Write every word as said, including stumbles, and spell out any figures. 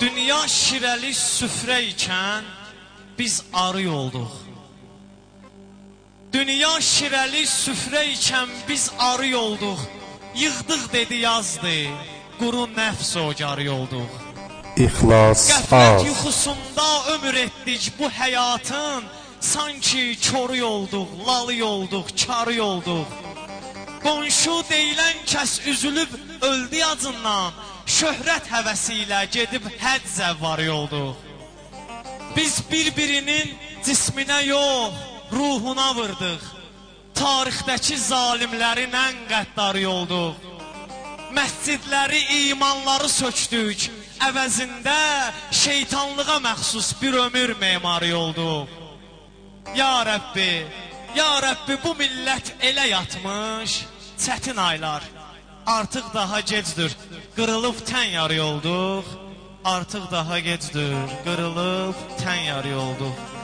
Dünya şirəli süfrə ikən biz arı olduq. Dünya şirəli süfrə ikən biz arı olduq. Yığdıq dedi yazdı, quru nəfs ocarı olduq. İxlas Qəflət az. yuxusunda ömür etdik bu həyatın. Sanki çoru olduq, lalı olduq, karı olduq. Qonşu deyilən kəs üzülüb öldü acından. Şöhrət həvəsi ilə gedib həd zəvvarı olduq. Biz bir-birinin cisminə yox, ruhuna vırdıq. Tarixdəki zalimlərin ən qəddarı olduq. Məscidləri, imanları sökdük. Əvəzində şeytanlığa məxsus bir ömür memarı olduq. Ya Rəbbi, Ya Rəbbi, bu millət elə yatmış, çətin aylar. Artıq daha gecdir, qırılıb tən yarı olduq. Artıq daha gecdir, qırılıb tən yarı olduq.